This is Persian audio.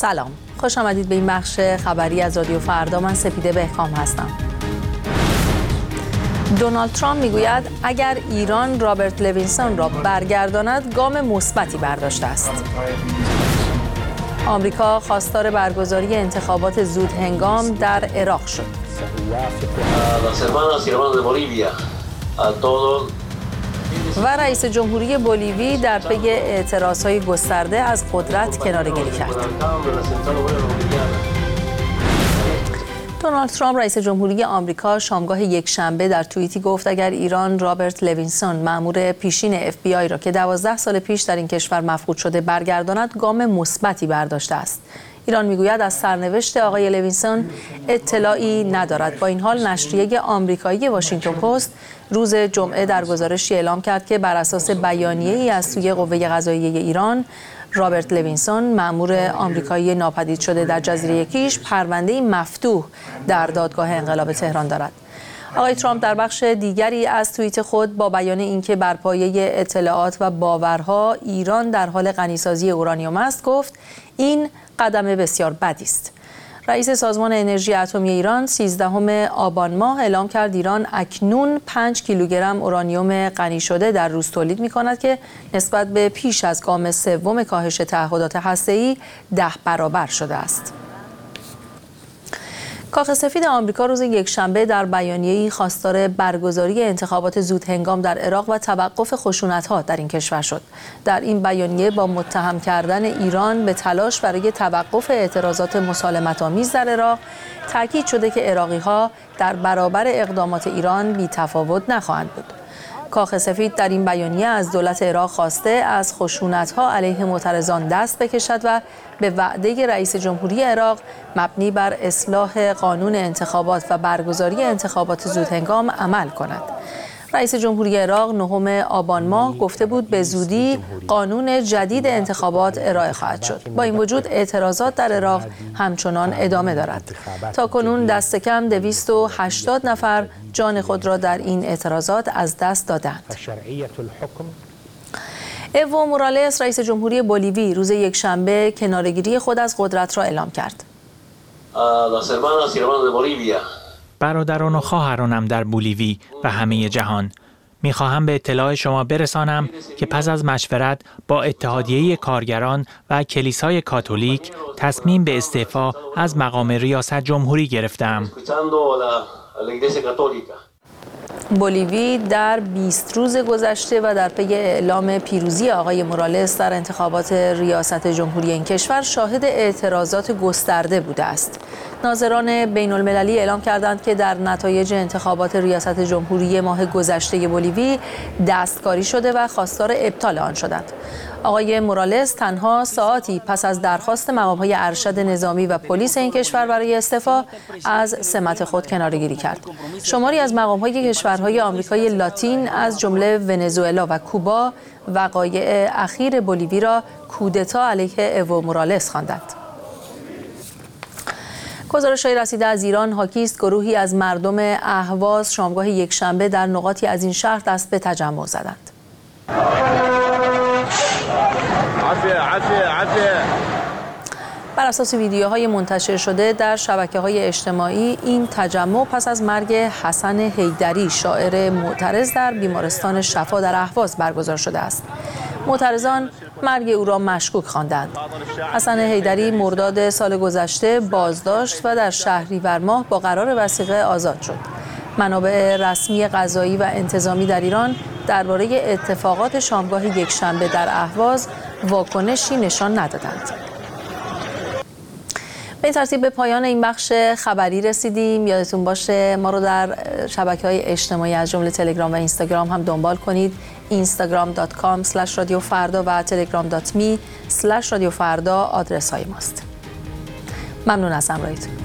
سلام، خوش آمدید به این بخش خبری از رادیو فردا. من سپیده بهکام هستم. دونالد ترامپ میگوید اگر ایران رابرت لوینسون را برگرداند گام مثبتی برداشته است. آمریکا خواستار برگزاری انتخابات زود هنگام در عراق شد. و رئیس جمهوری بولیوی در پی اعتراضهای گسترده از قدرت کناره‌گیری کرد. دونالد ترامپ رئیس جمهوری آمریکا شامگاه یکشنبه در توییتی گفت اگر ایران رابرت لوینسون مأمور پیشین FBI را که 12 سال پیش در این کشور مفقود شده برگرداند گام مثبتی برداشته است. ایران میگوید از سرنوشت آقای لوینسون اطلاعی ندارد. با این حال نشریه آمریکایی واشنگتن پست روز جمعه در گزارشی اعلام کرد که بر اساس بیانیه‌ای از سوی قوه قضاییه ایران رابرت لوینسون مأمور آمریکایی ناپدید شده در جزیره یکیش پرونده‌ای مفتوح در دادگاه انقلاب تهران دارد. آقای ترامپ در بخش دیگری از توییت خود با بیان اینکه بر پایه اطلاعات و باورها ایران در حال غنیسازی اورانیوم است گفت این قدم بسیار بدی است. رئیس سازمان انرژی اتمی ایران 13 آبان ماه اعلام کرد ایران اکنون 5 کیلوگرم اورانیوم غنی شده در روز تولید می‌کند که نسبت به پیش از گام سوم کاهش تعهدات هسته‌ای 10 برابر شده است. کاخ سفید آمریکا روز یکشنبه در بیانیه‌ای خواستار برگزاری انتخابات زود هنگام در عراق و توقف خشونت‌ها در این کشور شد. در این بیانیه با متهم کردن ایران به تلاش برای توقف اعتراضات مسالمت‌آمیز در عراق تاکید شده که عراقی‌ها در برابر اقدامات ایران بی‌تفاوت نخواهند بود. کاخ سفید در این بیانیه از دولت عراق خواسته از خشونت‌ها علیه معترضان دست بکشد و به وعده رئیس جمهوری عراق مبنی بر اصلاح قانون انتخابات و برگزاری انتخابات زودهنگام عمل کند. رئیس جمهوری عراق 9 آبان ماه گفته بود به زودی قانون جدید انتخابات ارائه خواهد شد. با این وجود اعتراضات در عراق همچنان ادامه دارد. تاکنون دست کم 280 نفر جان خود را در این اعتراضات از دست دادند. ایو مورالس رئیس جمهوری بولیوی روز یکشنبه کناره‌گیری خود از قدرت را اعلام کرد. برادران و خواهرانم در بولیوی و همه جهان، می‌خواهم به اطلاع شما برسانم که پس از مشورت با اتحادیه کارگران و کلیسای کاتولیک تصمیم به استعفا از مقام ریاست جمهوری گرفتم. بولیوی در 20 روز گذشته و در پی اعلام پیروزی آقای مورالس در انتخابات ریاست جمهوری این کشور شاهد اعتراضات گسترده بوده است. ناظران بین المللی اعلام کردند که در نتایج انتخابات ریاست جمهوری ماه گذشته بولیوی دستکاری شده و خواستار ابطال آن شدند. آقای مورالس تنها ساعاتی پس از درخواست مقام‌های ارشد نظامی و پلیس این کشور برای استعفا از سمت خود کناره‌گیری کرد. شماری از مقام‌های کشورهای آمریکای لاتین از جمله ونزوئلا و کوبا وقایع اخیر بولیوی را کودتا علیه ایو مورالس خواندند. گزارش‌های رسیده از ایران حاکی است گروهی از مردم اهواز شامگاه یکشنبه در نقاطی از این شهر دست به تجمع زدند. بر اساس ویدیوهای منتشر شده در شبکه‌های اجتماعی این تجمع پس از مرگ حسن حیدری شاعر معترض در بیمارستان شفا در اهواز برگزار شده است. معترضان مرگ او را مشکوک خواندند. حسن حیدری مرداد سال گذشته بازداشت و در شهریور ماه با قرار وثیقه آزاد شد. منابع رسمی قضایی و انتظامی در ایران درباره اتفاقات شامگاه یکشنبه در اهواز واکنشی نشان ندادند. به ترتیب به پایان این بخش خبری رسیدیم. یادتون باشه ما رو در شبکه‌های اجتماعی از جمله تلگرام و اینستاگرام هم دنبال کنید. instagram.com/radiofarda و telegram.me/radiofarda آدرس های ماست. ممنون از همراهیتون.